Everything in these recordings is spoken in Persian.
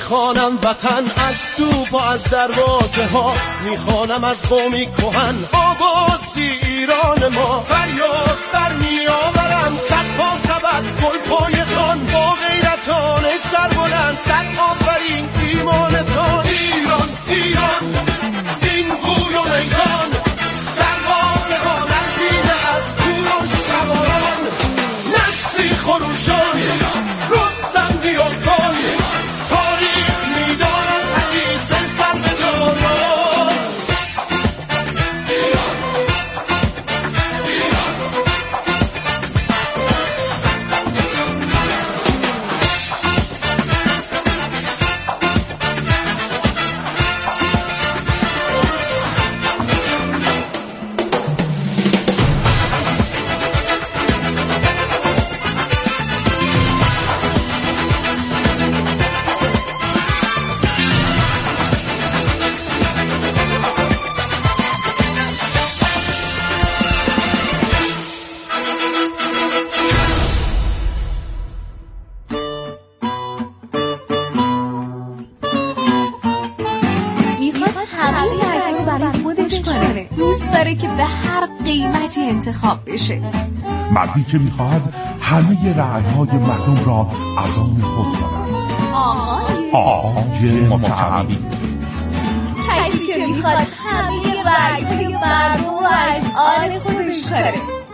میخوانم وطن از توپ و از دروازه ها، میخوانم از قومی کهن آباد سی ایران ما. فریاد در میآورم صد پا سبد گل پایتان، با غیرتان سربلند صد آفرین ایمانتان. ایران ایران این گور و میدان، دروازه ها لرزیده از کوروش سواران. نسلی خروشان رستم نیاکان، تاریخ میدانند حدیث سربداران. دوست داره که به هر قیمتی انتخاب بشه. مردی که میخواهد همه رأی‌های مردم را از آن خود کنند. آقای متعبی. کسی که میخواد همه رأی‌های مردم را از آن خودش کنه.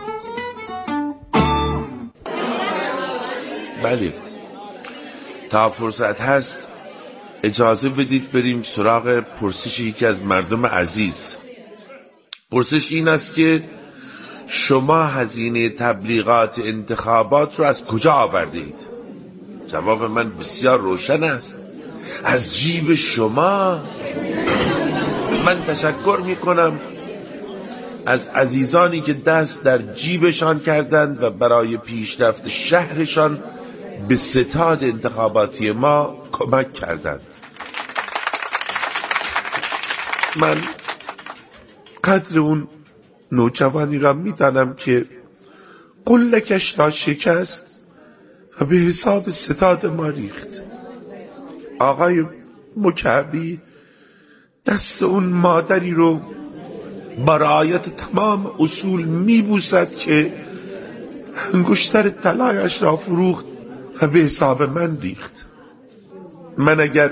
بله، تا فرصت هست اجازه بدید بریم سراغ پرسش یکی از مردم عزیز. پرسش این است که شما هزینه تبلیغات انتخابات رو از کجا آورده اید؟ جواب من بسیار روشن است، از جیب شما. من تشکر می کنم از عزیزانی که دست در جیبشان کردند و برای پیشرفت شهرشان به ستاد انتخاباتی ما کمک کردند. من قدر اون نوجوانی را میدانم که قلکش را شکست و به حساب ستاد ما ریخت. آقای مکعبی دست اون مادری رو با رعایت تمام اصول میبوسد که انگشتر طلایش را فروخت و به حساب من ریخت. من اگر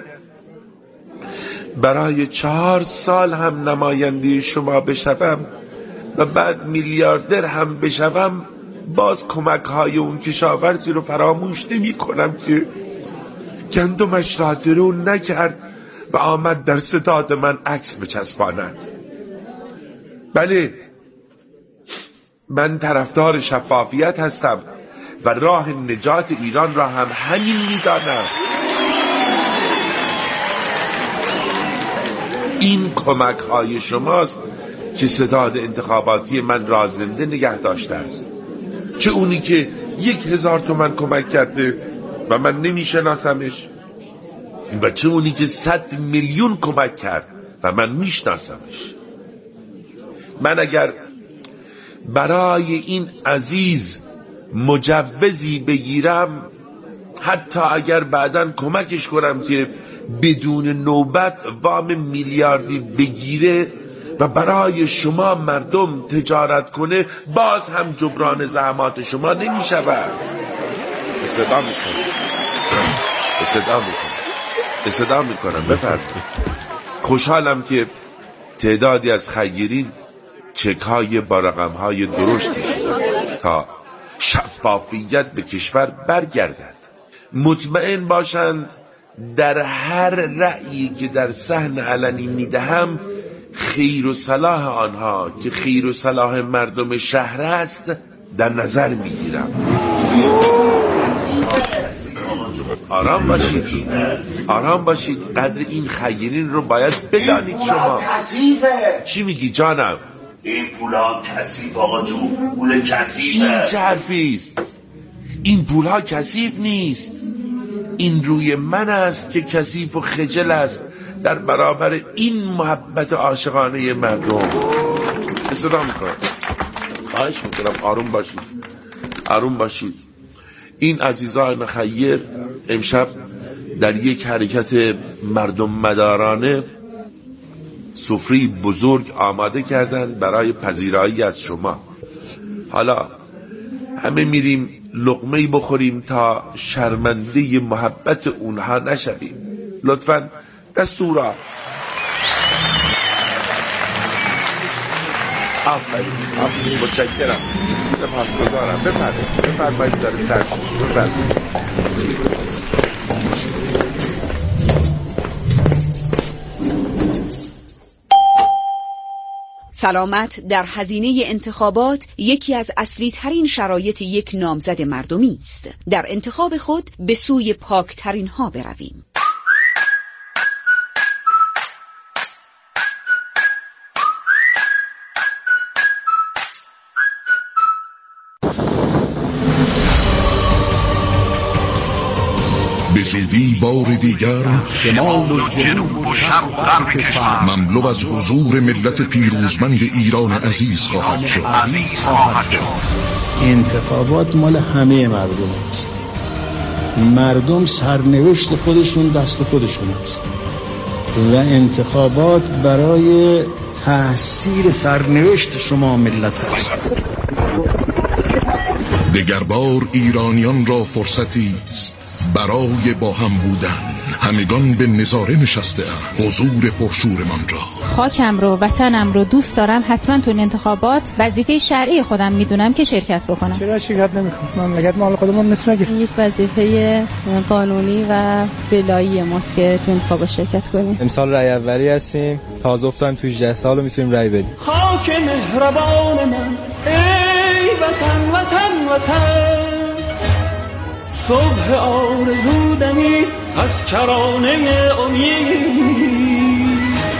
برای 4 سال هم نماینده شما بشوم و بعد میلیاردر هم بشوم، باز کمک های اون کشاورزی رو فراموش نمی کنم که گندمش را درو نکرد و آمد در ستاد من عکس بچسباند. بله، من طرفدار شفافیت هستم و راه نجات ایران را هم همین میدانم. این کمک های شماست که ستاد انتخاباتی من را زنده نگه داشته است. چه اونی که 1000 تومان کمک کرده و من نمیشناسمش، و چه اونی که 100 میلیون کمک کرد و من میشناسمش. من اگر برای این عزیز مجوزی بگیرم، حتی اگر بعداً کمکش کنم که بدون نوبت وام میلیاردی بگیره و برای شما مردم تجارت کنه، باز هم جبران زحمات شما نمی شود. صدا میکنم بفرمایید. خوشحالم که تعدادی از خیرین چک‌های با رقم‌های درشتی شدند تا شفافیت به کشور برگردد. مطمئن باشند در هر رأیی که در صحن علنی میدهم، خیر و صلاح آنها که خیر و صلاح مردم شهر است در نظر میگیرم. آرام باشید. قدر این خیرین رو باید بدانید. شما چی میگی جانم؟ این پولا کثیف آقا جون، پول کثیفه. این چه حرفیست؟ این پولها کثیف نیست. این روی من است که کثیف و خجل است در برابر این محبت عاشقانه مردم. صدا میکنم، خواهش میکنم آروم باشید. این عزیزان خیر امشب در یک حرکت مردم مدارانه سفره بزرگ آماده کردن برای پذیرایی از شما. حالا همه میریم لقمه‌ای بخوریم تا شرمنده محبت اونها نشویم. لطفاً دستورا. آفرین متشکرم، سپاسگزارم. بفرمایید داره سرشون بفرمایید. سلامت در هزینه انتخابات یکی از اصلی ترین شرایط یک نامزد مردمی است. در انتخاب خود به سوی پاکترین ها برویم. به زودی بار دیگر شمال و جنوب و شرق و غرب کشور مملو از حضور ملت پیروزمند ایران عزیز خواهد شد. انتخابات مال همه مردم است. مردم سرنوشت خودشون دست خودشون است و انتخابات برای تأثیر سرنوشت شما ملت است. دگر بار ایرانیان را فرصتی است برای با هم بودن. همگان به نظاره نشسته اند حضور پرشورمان را. خاکم رو، وطنم رو دوست دارم. حتما تو این انتخابات وظیفه شرعی خودم میدونم که شرکت بکنم. چرا شرکت نمیکنم؟ مملکت مال خودمون نیست مگه؟ یک وظیفه قانونی و ولایی ماست که تو انتخابات شرکت کنیم. امسال رأی اولی هستیم. تازه افتادیم تو 18 سال میتونیم رأی بدیم. خاک مهربان من ای وطن وطن وطن، صبح آرزو دمید از کرانه امید،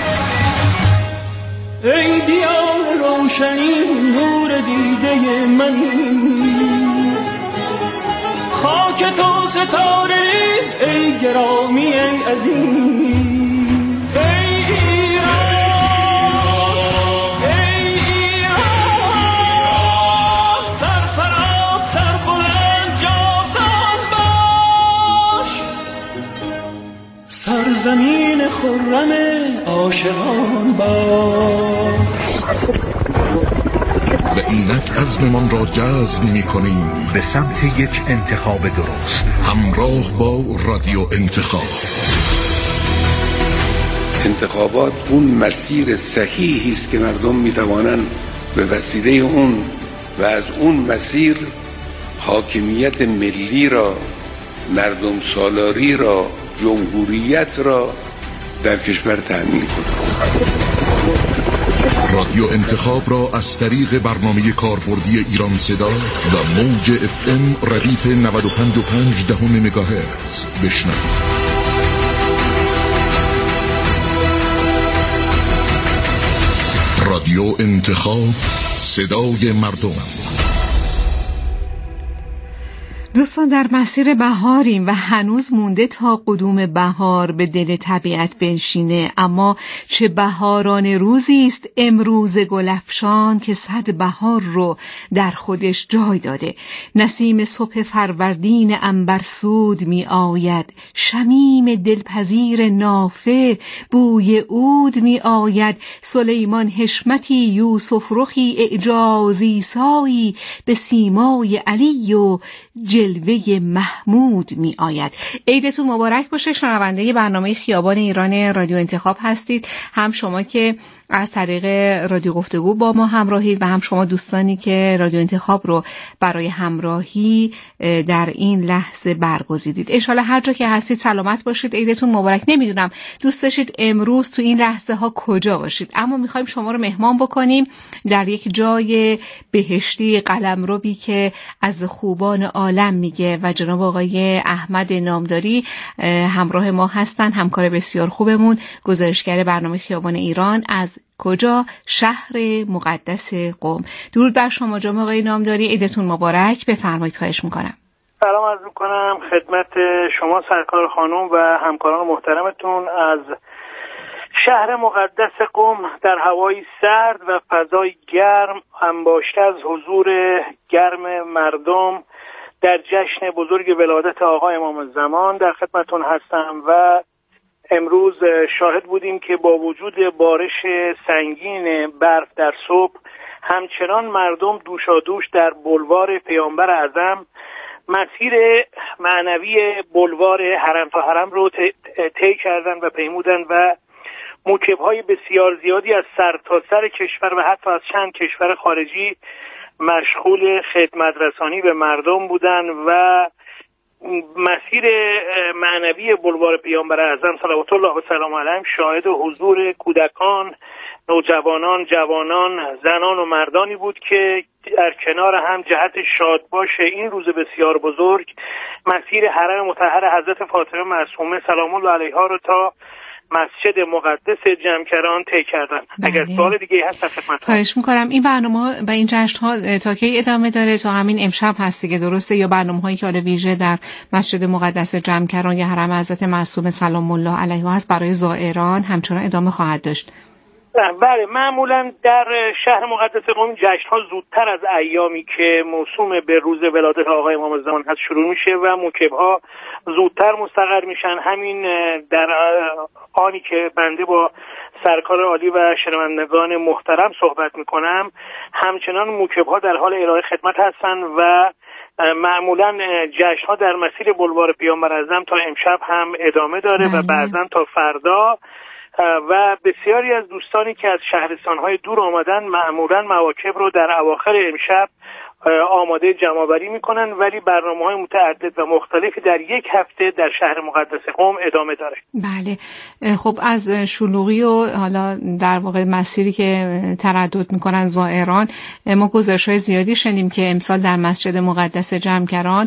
ای دیار روشنی نور دیده منی، خاک تو ستاره ریز ای گرامی ای عزیز، سرزمین خرم عاشقان باش. و اینک عزممان را جزم می‌کنیم به سمت یک انتخاب درست، همراه با رادیو انتخاب. انتخابات اون مسیر صحیحی است که مردم می‌توانند به وسیله اون و از اون مسیر حاکمیت ملی را، مردم سالاری را، جمهوریت را در کشور تأمین کنند. رادیو انتخاب را از طریق برنامه کاربردی ایران صدا و موج FM ردیف 95.5 مگاهرتز بشنوید. رادیو انتخاب، صدای مردم. دوستان، در مسیر بهاریم و هنوز مونده تا قدوم بهار به دل طبیعت بنشینه، اما چه بهاران روزی است امروز گلفشان که صد بهار رو در خودش جای داده. نسیم صبح فروردین عنبرسود می آید، شمیم دلپذیر نافه بوی عود می آید، سلیمان حشمتی یوسف رخی اعجازی سایی به سیمای علی و جلوه محمود می آید. عیدتون مبارک باشه. شنونده برنامه خیابان ایران رادیو انتخاب هستید، هم شما که از طریق رادیو گفتگو با ما همراهید و هم شما دوستانی که رادیو انتخاب رو برای همراهی در این لحظه برگزیدید. انشالله هر جا که هستید سلامت باشید. عیدتون مبارک. نمیدونم دوست داشتید امروز تو این لحظه ها کجا باشید، اما میخوایم شما رو مهمان بکنیم در یک جای بهشتی قلمروی که از خوبان عالم میگه و جناب آقای احمد نامداری همراه ما هستن، همکار بسیار خوبمون، گزارشگر برنامه خیابان ایران از کجا؟ شهر مقدس قم. درود بر شما جناب آقای نامداری، عیدتون مبارک. بفرمایید، خواهش میکنم. سلام عرض میکنم خدمت شما سرکار خانم و همکاران محترمتون از شهر مقدس قم در هوای سرد و فضای گرم، انباشته از حضور گرم مردم در جشن بزرگ ولادت آقا امام الزمان در خدمتون هستم و امروز شاهد بودیم که با وجود بارش سنگین برف در صبح همچنان مردم دوشادوش در بلوار پیامبر اعظم مسیر معنوی بلوار حرم تا حرم رو طی کردن و پیمودن و موکب‌های بسیار زیادی از سرتاسر کشور و حتی از چند کشور خارجی مشغول خدمت رسانی به مردم بودن و مسیر معنوی بلوار پیامبر اعظم صلوات الله و سلام علیه شاهد حضور کودکان، نوجوانان، جوانان، زنان و مردانی بود که در کنار هم جهت شادباش این روز بسیار بزرگ مسیر حرم مطهر حضرت فاطمه معصومه سلام الله علیها رو تا مسجد مقدس جمکران طی کردن. اگر سوال دیگه هست خدمتتون. خواهش می‌کنم. این برنامه و این جشن‌ها تا کی ادامه داره؟ تا همین امشب هست دیگه، درسته؟ یا برنامه‌هایی که حالا ویژه در مسجد مقدس جمکران یا حرم حضرت معصومه سلام الله علیها هست برای زائران همچنان ادامه خواهد داشت؟ بله، معمولا در شهر مقدس قم جشن‌ها زودتر از ایامی که موسوم به روز ولادت آقا امام الزمان هست شروع میشه و موکب‌ها زودتر مستقر میشن. همین در آنی که بنده با سرکار عالی و شنوندگان محترم صحبت میکنم همچنان موکب‌ها در حال ارائه خدمت هستن و معمولا جشن‌ها در مسیر بلوار پیامبر اعظم تا امشب هم ادامه داره و بعضا تا فردا و بسیاری از دوستانی که از شهرستان‌های دور آمدن معمولاً مواکب رو در اواخر امشب آماده جمع‌آوری می‌کنن، ولی برنامه‌های متعدد و مختلفی در یک هفته در شهر مقدس قم ادامه داره. بله، خب از شلوغی و حالا در واقع مسیری که تردد می‌کنن زائران ما گزارش‌های زیادی شنیدیم که امسال در مسجد مقدس جمکران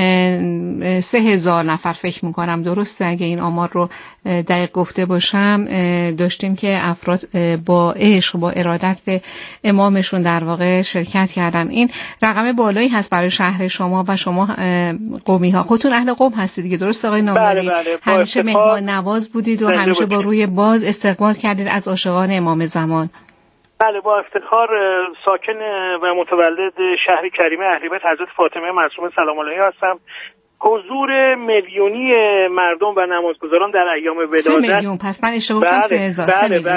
3000 نفر فکر می‌کنم، درسته اگه این آمار رو دقیق گفته باشم، داشتیم که افراد با عشق با ارادت به امامشون در واقع شرکت کردن. این رقم بالایی هست برای شهر شما و شما قمی ها. خودتون اهل قم هستید دیگه، درست آقای نامداری؟ بله، همیشه مهمان نواز بودید و همیشه با روی باز استقبال کردید از عاشقان امام زمان. بله، با افتخار ساکن و متولد شهر کریم اهل بیت حضرت فاطمه معصومه سلام علیها هستم. حضور میلیونی مردم و نمازگزاران در ایام ولادت 3 میلیون، پس من اشتباه گفتم 3000.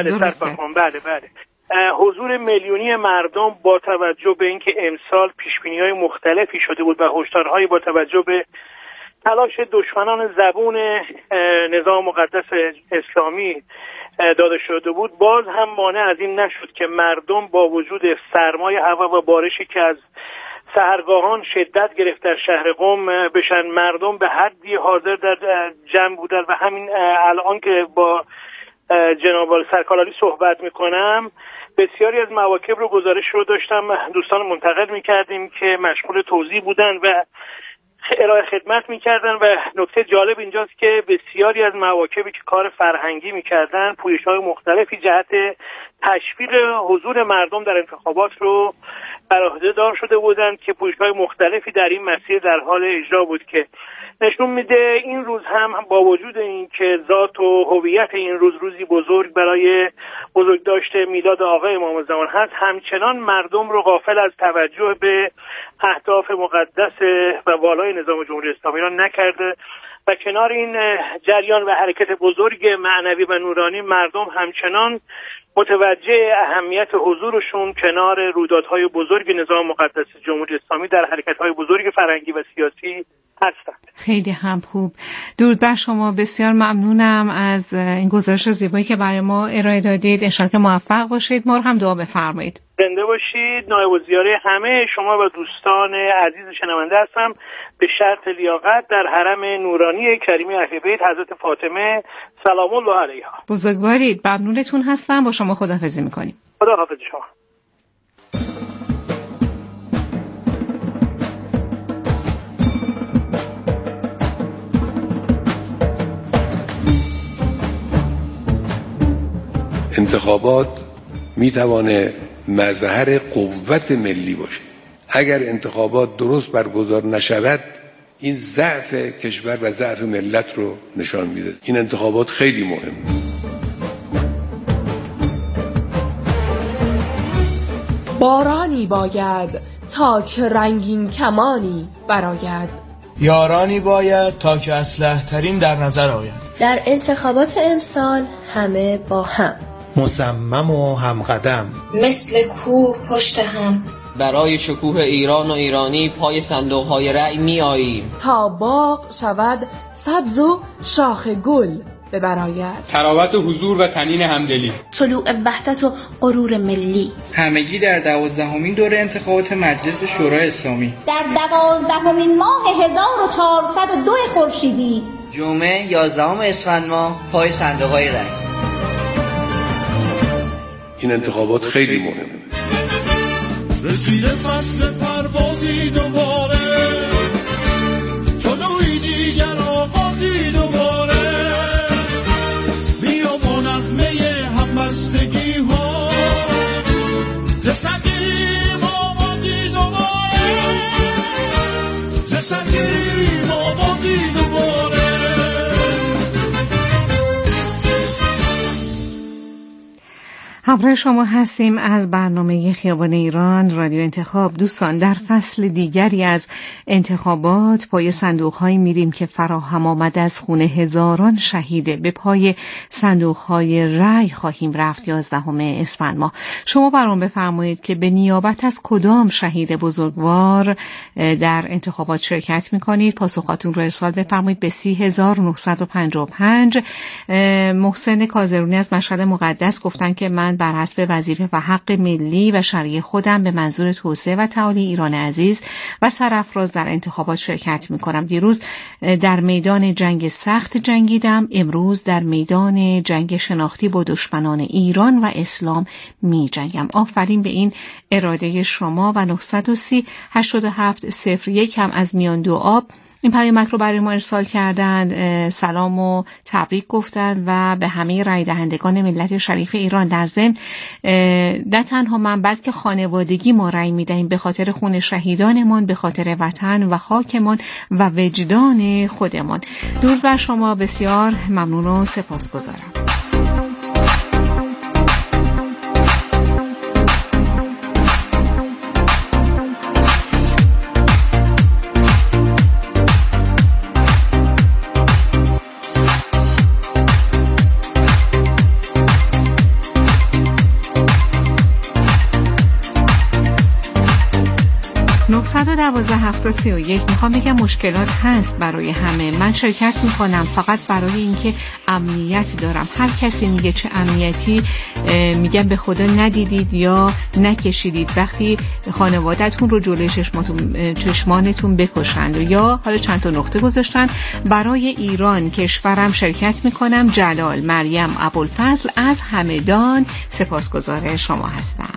بله. حضور میلیونی مردم با توجه به اینکه امسال پیشبینی‌های مختلفی شده بود و هشدارهایی با توجه به تلاش دشمنان زبون نظام مقدس اسلامی داده شده بود، باز هم مانع از این نشد که مردم با وجود سرمای هوا و بارشی که از سحرگاهان شدت گرفت در شهر قم بشن، مردم به حدی حاضر در جمع بودن و همین الان که با جناب سرکار عالی صحبت میکنم بسیاری از مواکب رو گزارش رو داشتم دوستان منتقل میکردیم که مشغول توضیح بودن و ارائه خدمت میکردن و نکته جالب اینجاست که بسیاری از مواکبی که کار فرهنگی میکردن پویش‌های مختلفی جهت تشویق حضور مردم در انتخابات رو بر عهده دار شده بودند که پویش‌های مختلفی در این مسیر در حال اجرا بود که نشون میده این روز هم با وجود این که ذات و هویت این روز روزی بزرگ برای بزرگداشت میلاد آقا امام زمان هست، همچنان مردم رو غافل از توجه به اهداف مقدس و والای نظام جمهوری اسلامی را نکرده و کنار این جریان و حرکت بزرگ معنوی و نورانی مردم همچنان متوجه اهمیت حضورشون کنار رویدادهای بزرگ نظام مقدس جمهوری اسلامی در حرکت‌های بزرگ فرهنگی و سیاسی هستند. خیلی هم خوب. درود بر شما، بسیار ممنونم از این گزارش زیبایی که برای ما ارائه دادید. انشالله که موفق باشید. ما رو هم دعا بفرمایید. زنده باشید. نایب الزیاره همه شما و دوستان عزیز شنونده هستم به شرط لیاقت در حرم نورانی کریمی اهل بیت حضرت فاطمه سلام الله علیها. بزرگوارید. ممنونتون هستم. با شما خداحافظی می‌کنیم. خداحافظ شما. انتخابات میتوانه مظهر قوت ملی باشه. اگر انتخابات درست برگزار نشود این ضعف کشور و ضعف ملت رو نشان میده. این انتخابات خیلی مهمه. بارانی باید تا که رنگین کمانی براید. یارانی باید تا که اصلح ترین در نظر آید. در انتخابات امسال همه با هم، مصمم و همقدم، مثل کوه پشت هم. برای شکوه ایران و ایرانی پای صندوق‌های رأی می آییم تا باغ شود سبز و شاخ گل ببراید. تراوت و حضور و تنین همدلی، طلوع وحدت و غرور ملی. همگی در 12مین دوره انتخابات مجلس شورای اسلامی در 12مین ماه 1402 خورشیدی، جمعه 11 اسفند ماه، پای صندوق‌های رأی. این انتخابات خیلی مهمه. رسیده فصل پروازی دوباره، جلوی دیگر آغازی دوباره، بیا با نغمه همبستگی ها، ز سگیم آوازی دوباره، ز سگیم آوازی دوباره. همراه شما هستیم از برنامه خیابان ایران رادیو انتخاب. دوستان، در فصل دیگری از انتخابات پای صندوق‌های میریم که فراهم آمد از خون هزاران شهید به پای صندوق‌های رأی خواهیم رفت 11 اسفند ماه. شما برام بفرمایید که به نیابت از کدام شهید بزرگوار در انتخابات شرکت می‌کنید؟ پاسخاتون رو ارسال بفرمایید به 30955. محسن کازرونی از مشهد مقدس گفتن که من بر حسب وظیفه و حق ملی و شرعی خودم به منظور توسعه و تعالی ایران عزیز و سرافراز در انتخابات شرکت می‌کنم. دیروز در میدان جنگ سخت جنگیدم، امروز در میدان جنگ شناختی با دشمنان ایران و اسلام می‌جنگم. آفرین به این اراده شما. و 930 8701 هم از میان دو آب این پیامک رو برای ما ارسال کردند. سلام و تبریک گفتند و به همه رای دهندگان ملت شریف ایران. در ضمن نه تنها من بلکه خانوادگی ما رای میدهیم به خاطر خون شهیدانمان، به خاطر وطن و خاکمان و وجدان خودمان. درود بر شما، بسیار ممنون و سپاسگزارم. میخوام بگم مشکلات هست برای همه. من شرکت میکنم فقط برای اینکه امنیت دارم. هر کسی میگه چه امنیتی، میگم به خدا ندیدید یا نکشیدید وقتی خانواده‌تون رو جلوی چشمانتون بکشند. یا حالا چند تا نقطه گذاشتن برای ایران کشورم شرکت میکنم. جلال مریم ابوالفضل از همدان سپاسگزار شما هستم.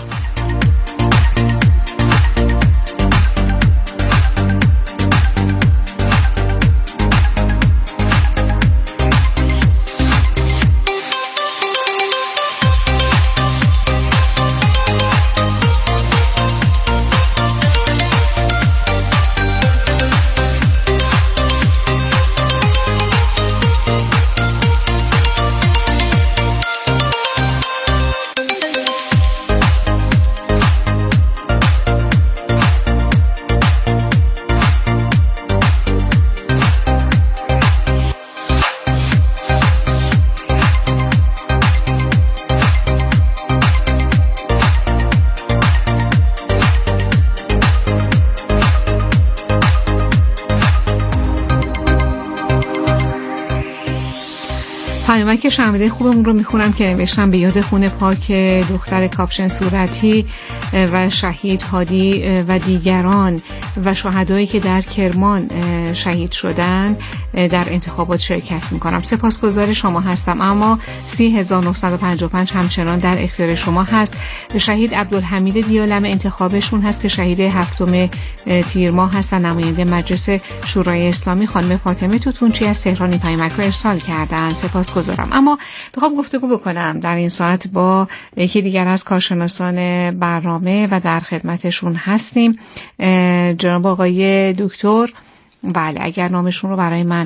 پیامک شنونده خوبمون رو میخونم که نوشتم به یاد خون پاک دختر کاپشن صورتی و شهید هادی و دیگران و شهدایی که در کرمان شهید شدن در انتخابات شرکت میکنم. سپاسگزار شما هستم. اما 30955 همچنان در اختیار شما هست. شهید عبدالحمید دیالم انتخابشون هست که شهید 7 تیر ماه هستن، نماینده مجلس شورای اسلامی. خانم فاطمه توتونچی از تهران پیامک رو ارسال کردن. سپاسگزارم. اما بخوام گفتگو بکنم در این ساعت با یکی دیگر از کارشناسان برنامه و در خدمتشون هستیم، جناب آقای دکتر. بله، اگر نامشون رو برای من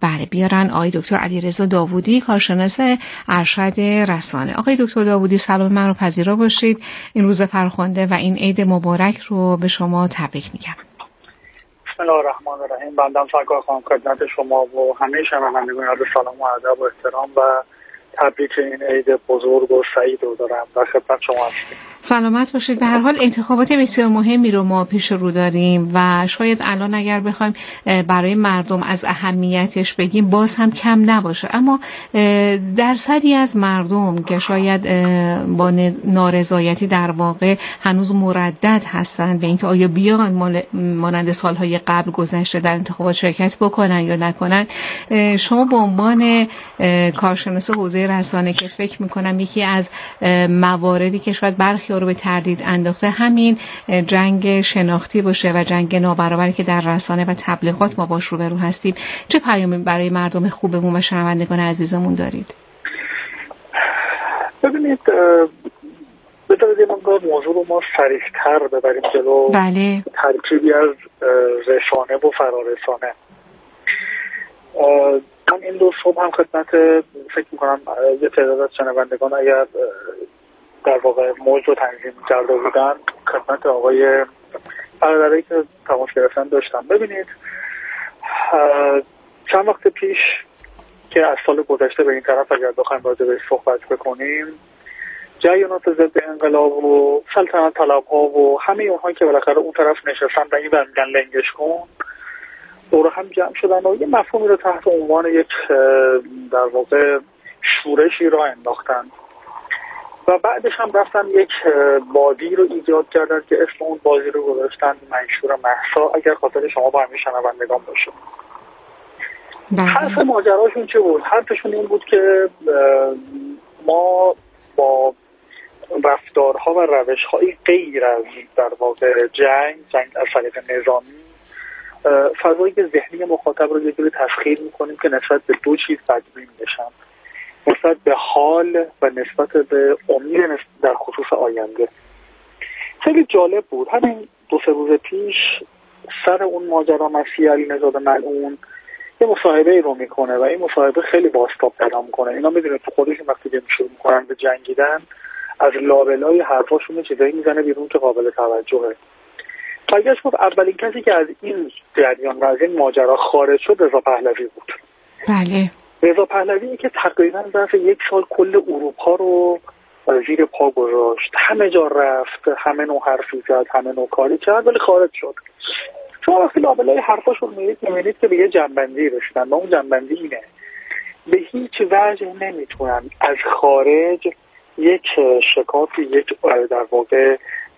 بله بیارن آقای دکتر علیرضا داوودی، کارشناس ارشد رسانه. آقای دکتر داوودی سلام من رو پذیرا باشید. این روز فرخنده و این عید مبارک رو به شما تبریک میگم. بسم الله الرحمن الرحیم. بنده سرکار خانم خدمت شما و همه شنوندگان عرض سلام و ادب و احترام و تبریک این عید بزرگ و سعید رو دارم و خدمت شما هستیم. سلامت باشید. به هر حال انتخابات بسیار مهمی رو ما پیش رو داریم و شاید الان اگر بخوایم برای مردم از اهمیتش بگیم باز هم کم نباشه، اما درصدی از مردم که شاید با نارضایتی در واقع هنوز مردد هستن به اینکه آیا بیان مانند سالهای قبل گذشته در انتخابات شرکت بکنن یا نکنن، شما به عنوان کارشناس حوزه رسانه که فکر میکنم یکی از مواردی که شاید برخی رو به تردید انداخته همین جنگ شناختی باشه و جنگ نابرابری که در رسانه و تبلیغات ما باش روبرو هستیم، چه پیامی برای مردم خوبمون و شنوندگان عزیزمون دارید؟ ببینید، بذارید یه مقدار موضوع رو ما سریع‌تر ببریم جلو. بله. ترکیبی از رسانه و فرارسانه. من این دو صبح هم خدمت فکر میکنم یه تعداد از شنوندگان اگر در واقع موج رو تنظیم کرده بودن خدمت آقای برادری که تماس گرفتن داشتم. ببینید، چند وقت پیش که از سال گذشته به این طرف اگر بخوایم راجع بهش صحبت بکنیم، جریانات ضد انقلاب و سلطنت طلب‌ها و همه اونهایی که بالاخره اون طرف نشستن و این میگن لنگش کن دور هم جمع شدن و یه مفهومی رو تحت عنوان یک در واقع شورشی را انداختن و بعدش هم رفتن یک بازی رو ایجاد کردن که اسم اون بازی رو گذاشتن منشور مهسا، اگر خاطر شما با همین شنوندگان باشه. حرف ماجراشون چه بود؟ حرفشون این بود که ما با رفتارها و روش‌های غیر از در واقع جنگ از طریق نظامی فضایی که ذهنی مخاطب رو یه جوری تسخیر میکنیم که نسبت به دو چیز بدبین بشن، نسبت به حال و نسبت به امید در خصوص آینده. خیلی جالب بود. همین 2-3 روز پیش سر اون ماجرا مسیح علی‌نژاد ملعون یه مصاحبه رو میکنه و این مصاحبه خیلی بازتاب پیدا میکنه. اینا میدونه تو خودشون وقتی که شروع میکنن به جنگیدن از لابلای حرفاشون چیزایی میزنه بیرون که قابل توجهه. برگشت گفت اولین کسی که از این جریان و از این ماجرا خارج شد رضا پهلوی بود. بله. رضا پهلوی که تقریبا ظرف 1 سال کل اروپا رو زیر پا گذاشت، همه جا رفت، همه نوع حرفی زد، همه نوع کاری کرد ولی خارج شد. شما وقتی لابلای حرفاشون میبینید که به یه جنبندی رسیدن و اون جنبندی اینه: به هیچ وجه نمیتونن از خارج یک شکافی، یک در واقع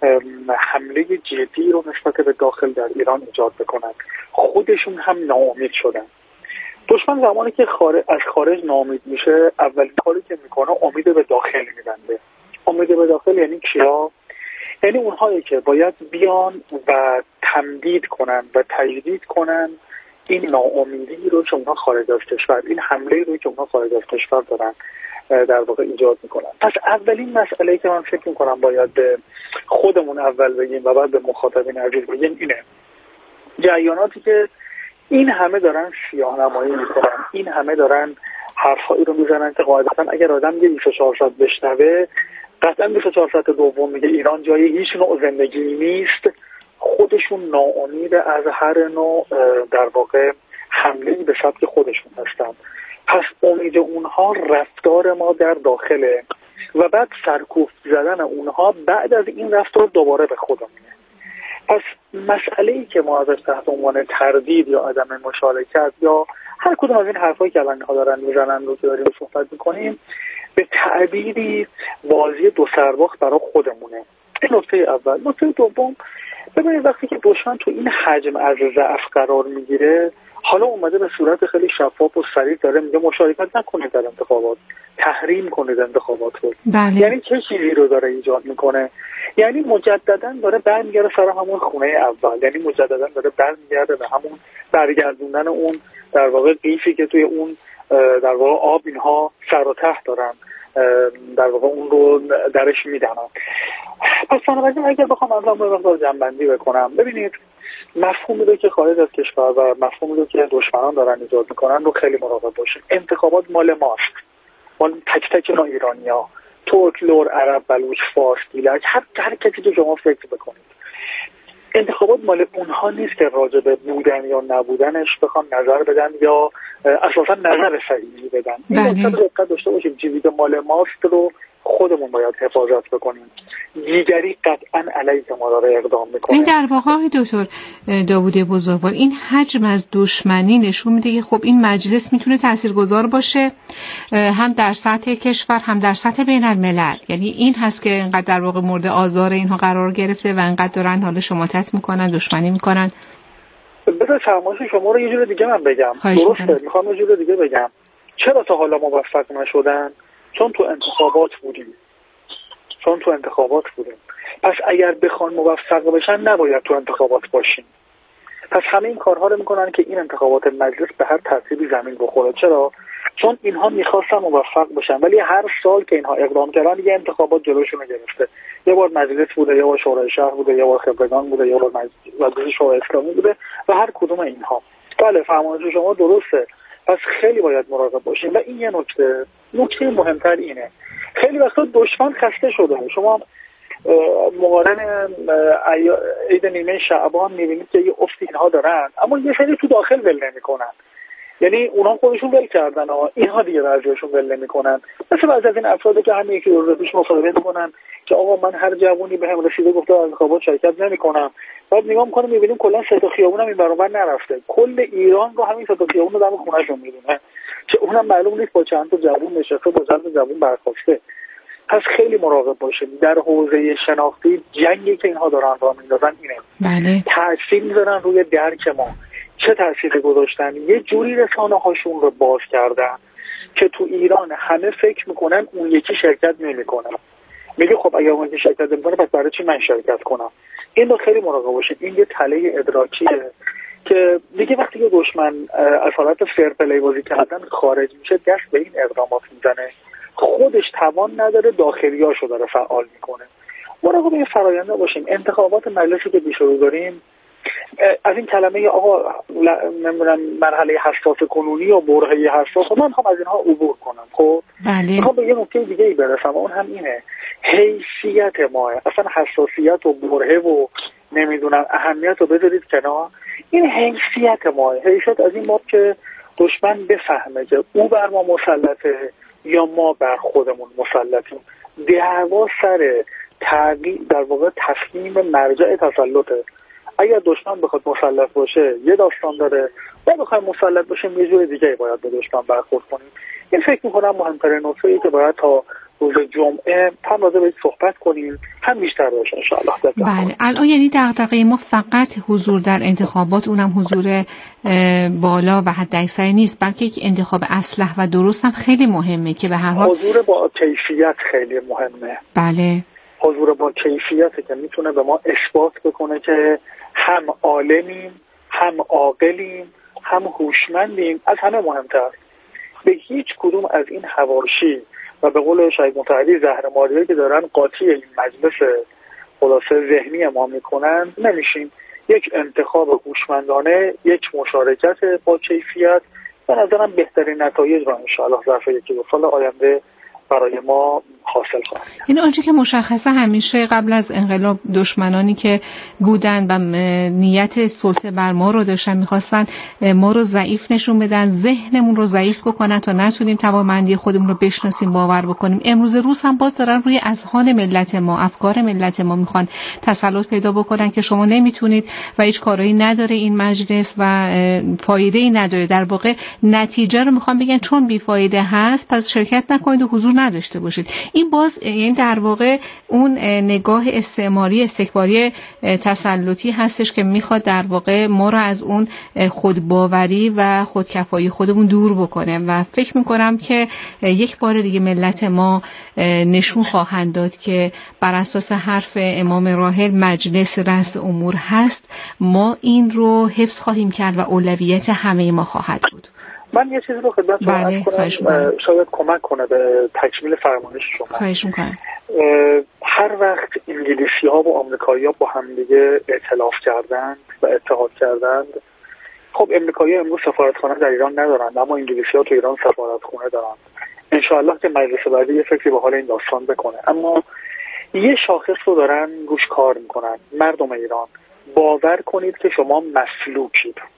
حمله جدی رو نسبت به داخل در ایران ایجاد بکنن. خودشون هم ناامید شدن. دشمن زمانی که از خارج ناامید میشه اولین کاری که میکنه امید به داخل میبنده. امید به داخل یعنی کیا؟ یعنی اونهایی که باید بیان و تمدید کنن و تجدید کنن این ناامیدی رو که اونها خارج از کشور، این حمله رو که اونها خارج از کشور دارن در واقع ایجاد میکنن. پس اولین مسئله که من فکر میکنم باید به خودمون اول بگیم و بعد به مخاطبین عزیز بگیم اینه: جریاناتی که این همه دارن سیاه‌نمایی میکنن، این همه دارن حرفایی رو میزنن که قاعدتا اگر آدم یه 24 ساعت بشنوه قطعا 24 ساعت دوم میگه ایران جای هیچ نوع زندگی نیست، خودشون ناامید از هر نوع در واقع حمله‌ای به سبک خودشون هستن. پس امید اونها رفتار ما در داخله و بعد سرکوفت زدن اونها بعد از این رفتار دوباره به خودمونه. پس مسئله‌ای که ما ازش تحت عنوان تردید یا عدم مشارکت یا هر کدوم از این حرفایی که الان اینها دارن میزنن رو که داریم صحبت میکنیم به تعبیری بازی دو سرباخت برای خودمونه. این نکته اول. نکته دوم، ببینید وقتی که دشمن تو این حجم از ضعف قرار میگیره، حالا اومده به صورت خیلی شفاف و صریح داره میگه مشارکت نکنید در انتخابات، تحریم کنید انتخابات رو. یعنی چه چیزی رو داره ایجاد میکنه؟ یعنی مجددا داره برمیگرده سر همون خونه اول، یعنی مجددا داره برمیگرده به همون برگردوندن اون در واقع قیفی که توی اون در واقع آب اینها سر و ته دارن در واقع اون رو درش میدنن. پس بنابراین اگر بخوام از اون مقدار جنبندی بکنم، ببینید مفهومی رو که خارج از کشور و مفهومی رو که دشمنان دارن ایجاد میکنن رو خیلی مراقب باشیم. انتخابات مال ماست، مال تک تک ما ایرانی‌ها، ترک، لور، عرب، بلوچ، فارس، گیلک، هر کسی که شما فکر بکنید. انتخابات مال اونها نیست که راجع به بودن یا نبودنش بخوام نظر بدن یا اساسا نظر صحیحی بدن. این نکته رو دقت داشته باشیم، چیزی که مال ماست رو خودمون باید حفاظت بکنیم. دیگری قطعا علیه ما داره اقدام میکنه. این در واقع دکتر داوودی بزرگوار این حجم از دشمنی نشون میده که خب این مجلس میتونه تاثیرگذار باشه هم در سطح کشور هم در سطح بین الملل. یعنی این هست که اینقدر در واقع مورد آزار اینها قرار گرفته و اینقدر دارن حالا شماتت میکنن، دشمنی میکنن. بذار فرمایش شما رو یه جور دیگه من بگم. درسته، میخوام یه جور دیگه بگم. چرا تا حالا موفق نشدن؟ چون تو انتخابات بودیم. پس اگر بخوان موفق بشن نباید تو انتخابات باشیم. پس همه این کارها رو میکنن که این انتخابات مجلس به هر ترتیبی زمین بخوره. چرا؟ چون اینها میخواستن موفق بشن، ولی هر سال که اینها اقدام کردن یه انتخابات جلوشون رو گرفته. یه بار مجلس بوده، یه بار شورای شهر بوده، یه بار خبرگان بوده، یه بار مجلس شورای اسلامی بوده و هر کدوم اینها. بله، فرمایش شما درسته. پس خیلی باید مراقب باشیم. و این یه نکته مهمتر اینه، خیلی وقتا دشمن خسته شده. شما مقارن عید نیمه شعبان میبینید که یه افتی اینها دارن، اما یه سری تو داخل ول نمیکنن. یعنی اونها خودشون ول کردن، اینها دیگه برجاشون ول نمیکنن. مثل بعضی از این افرادی که همین یکی روز پیش مصاحبه میکنن که آقا من هر جوونی بهم رسیده گفته از انتخابات شرکت نمیکنم، بعد نگاه میکنم میبینیم کلا سه تا خیابونم این برابر نرفته. کل ایران رو همین سه تا خیابون دم خونه‌شون میدونه که اونم معلوم نیست با چند تا جوون نشسته، با چند تا جوون برخواسته. پس خیلی مراقب باشیم. در حوزه شناختی جنگی که اینها دارن راه میندازن اینه. بله. تاثیر میذارن روی درک ما. چه تأثیری گذاشتن؟ یه جوری رسانه هاشون رو باز کردن که تو ایران همه فکر میکنن اون یکی شرکت نمیکنه. میگه خب اگه اون یکی شرکت نمیکنه پس برای چی من شرکت کنم؟ این رو خیلی مراقب باشید. این یه تله ادراکیه که دیگه وقتی که دشمن از حالت فیر پلی بازی کردن خارج میشه، دست به این اقدامات میزنه، خودش توان نداره داخلیاشو داره فعال میکنه. مراقب این فراینده باشیم. انتخابات مجلسی که پیش رو داریم، از این کلمه آقا نمیدونم مرحله حساس کنونی و برهه حساس، من میخوام از اینها عبور کنم. خب میخوام به یه نکته دیگه ای برسم و اون هم اینه، حیثیت ما. اصلا حساسیت و برهه و نمیدونم اهمیت رو بذارید کنار. این حیثیت ما، حیثیت از این باب که دشمن بفهمه که او بر ما مسلطه یا ما بر خودمون مسلطیم. دعوا سر تغییر در واقع تصمیم مرجع تسلطه. اگر دشمن بخواد مسلط باشه یه داستان داره، و بخوایم مسلط باشیم یه جور دیگه باید به دشمن برخورد کنیم. این فکر میکنم مهمترین نکته‌ای که باید تا روز جمعه هم راجع بهش صحبت کنیم، هم بیشتر باشه ان شاء الله. بله، الان یعنی دغدغه ما فقط حضور در انتخابات، اونم حضور بالا و حداکثری نیست، بلکه یک انتخاب اصلح و درست هم خیلی مهمه که به هر حال حضور با کیفیت خیلی مهمه. بله، حضور با کیفیتی که میتونه به ما اثبات بکنه که هم عالمیم، هم عاقلیم، هم هوشمندیم. از همه مهمتر به هیچ کدوم از این حواشی و به قول شاید متحدی زهرماریایی که دارن قاطی این مجلس خلاصه ذهنی ما میکنن نمیشیم. یک انتخاب هوشمندانه، یک مشارکت با کیفیت به نظرم بهترین نتایج را انشاءالله ظرف یکی دو سال آینده برای ما حاصل خواهد. این آنچه که مشخصه همیشه قبل از انقلاب دشمنانی که بودن و نیت سلطه بر ما رو داشتن میخواستن ما رو ضعیف نشون بدن، ذهنمون رو ضعیف بکنن تا نتونیم توانمندی خودمون رو بشناسیم، باور بکنیم. امروز روز هم باز دارن روی اذهان ملت ما، افکار ملت ما میخوان تسلط پیدا بکنن که شما نمیتونید و هیچ کاری نداره این مجلس و فایده‌ای نداره. در واقع نتیجه رو میخوان بگن چون بیفایده هست پس شرکت نکنید و حضور نداشته باشید. این باز این در واقع اون نگاه استعماری استکباری تسلطی هستش که میخواد در واقع ما رو از اون خودباوری و خودکفایی خودمون دور بکنه و فکر میکنم که یک بار دیگه ملت ما نشون خواهند داد که بر اساس حرف امام راحل مجلس رأس امور هست، ما این رو حفظ خواهیم کرد و اولویت همه ما خواهد بود. من یه چیزی رو خدمتتون عرض کنم شاید کمک کنه به تکمیل فرمایش شما. خواهش می‌کنم. هر وقت انگلیسی‌ها و آمریکایی‌ها با همدیگه ائتلاف کردند و اتحاد کردند، خب امریکایی‌ها امروز سفارتخانه در ایران ندارند، اما انگلیسی‌ها تو ایران سفارتخانه دارند. انشاءالله که مجلس بعدی یه فکری به حال این داستان بکنه. اما یه شاخص رو دارن روش کار میکنن. مردم ایران، باور کنید که شما مسلوکید.